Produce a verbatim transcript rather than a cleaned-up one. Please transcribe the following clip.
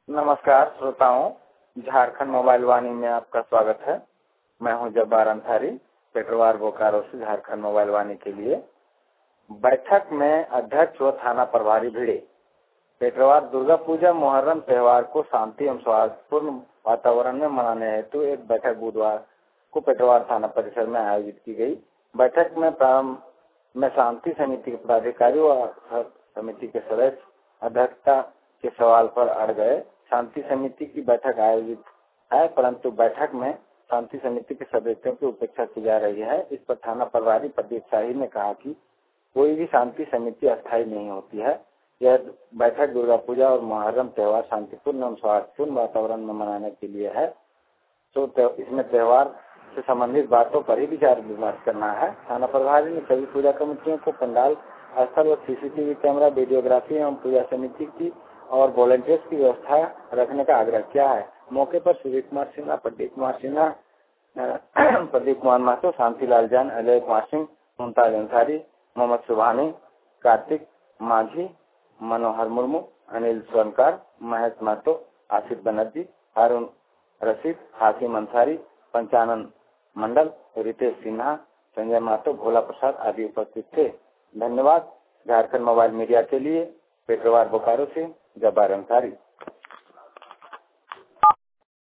नमस्कार श्रोताओं, झारखंड मोबाइल वाणी में आपका स्वागत है। मैं हूं जब्बार अंसारी, पेटरवार बोकारो से झारखंड मोबाइल वाणी के लिए। बैठक में अध्यक्ष व थाना प्रभारी भिड़े। पेटरवार दुर्गा पूजा मुहर्रम त्योहार को शांति एवं सौहार्दपूर्ण वातावरण में मनाने हेतु एक बैठक बुधवार को पेटरवार थाना परिसर में आयोजित की गई। बैठक में प्रारंभ में शांति समिति के पदाधिकारी व समिति के सदस्य अध्यक्षता के सवाल पर अड़ गए। शांति समिति की बैठक आयोजित है, परंतु बैठक में शांति समिति के सदस्यों की उपेक्षा की जा रही है। इस पर थाना प्रभारी प्रदीप शाही ने कहा कि कोई भी शांति समिति अस्थायी नहीं होती है। यह बैठक दुर्गा पूजा और मुहर्रम त्योहार शांतिपूर्ण एवं सौहार्दपूर्ण वातावरण में मनाने के लिए है, तो इसमें त्योहार से संबंधित बातों पर ही विचार विमर्श करना है। थाना प्रभारी ने सभी पूजा कमेटियों को पंडाल स्थल व सीसीटीवी कैमरा, वीडियोग्राफी एवं पूजा समिति की और वॉलंटियर्स की व्यवस्था रखने का आग्रह किया है। मौके पर सूर्य कुमार सिन्हा, प्रदीप कुमार सिन्हा, प्रदीप कुमार महतो, शांतिलाल जैन, अजय कुमार सिंह, मुमताज अंसारी, मोहम्मद सुभानी, कार्तिक माझी, मनोहर मुर्मू, अनिल स्वर्णकार, महेश महतो, आसिफ बनर्जी, हारून रशीद, हासिम अंसारी, पंचानन मंडल, रितेश सिन्हा, संजय महतो, भोला प्रसाद आदि उपस्थित थे। धन्यवाद। झारखंड मोबाइल मीडिया के लिए पेटरवार बोकारो से जब्बार अंसारी।